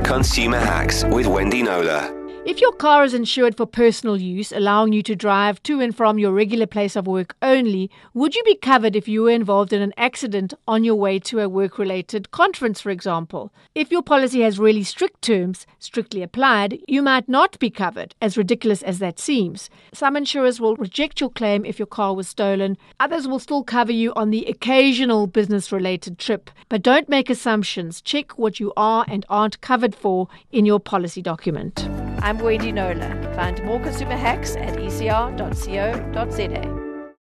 Consumer Hacks with Wendy Knowler. If your car is insured for personal use, allowing you to drive to and from your regular place of work only, would you be covered if you were involved in an accident on your way to a work-related conference, for example? If your policy has really strict terms, strictly applied, you might not be covered, as ridiculous as that seems. Some insurers will reject your claim if your car was stolen. Others will still cover you on the occasional business-related trip. But don't make assumptions. Check what you are and aren't covered for in your policy document. I'm Wendy Knowler. Find more consumer hacks at ecr.co.za.